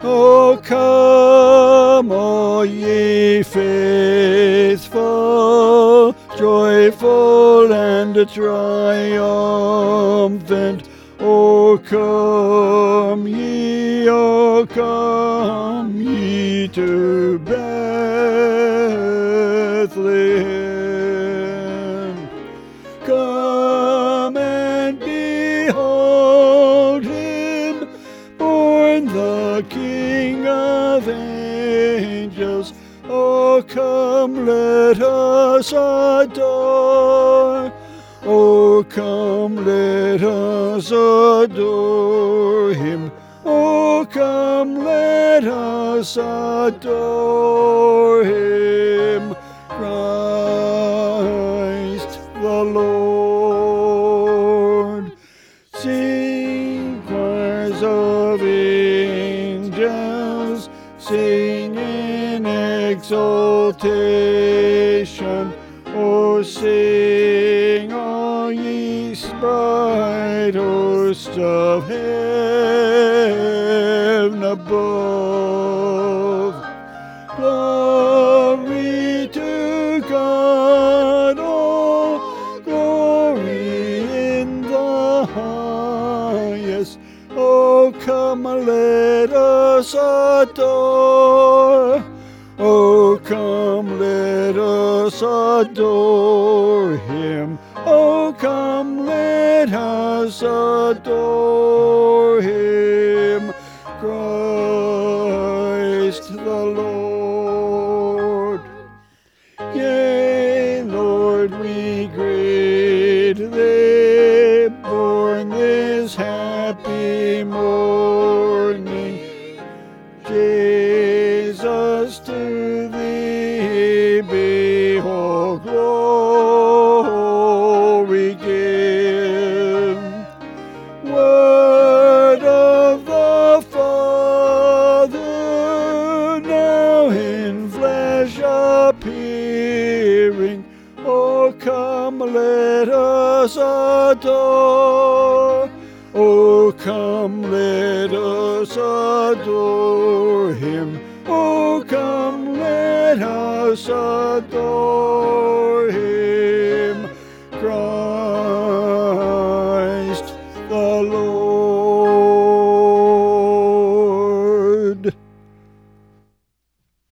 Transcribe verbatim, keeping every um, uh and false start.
O come, all ye faithful, joyful and triumphant. O come ye, O come ye to Bethlehem. Come and behold him, born the King of angels. Oh, come, let us adore. Oh, come, let us adore him. Oh, come, let us adore him. Christ the Lord. Sing, choirs of angels, sing in exaltation. Oh, sing, all ye bright hosts of heaven above. Glory to God, all glory in the highest. Oh, come, let us adore. Oh, come, let us adore him. Oh, come, let us adore him. Christ the Lord. Yea, Lord, we greatly born this happy morning. Jesus, to thee be all glory give. Word of the Father, now in flesh appearing. Oh, come, let us adore. Oh, come, let us adore him. Oh, come, let us adore him.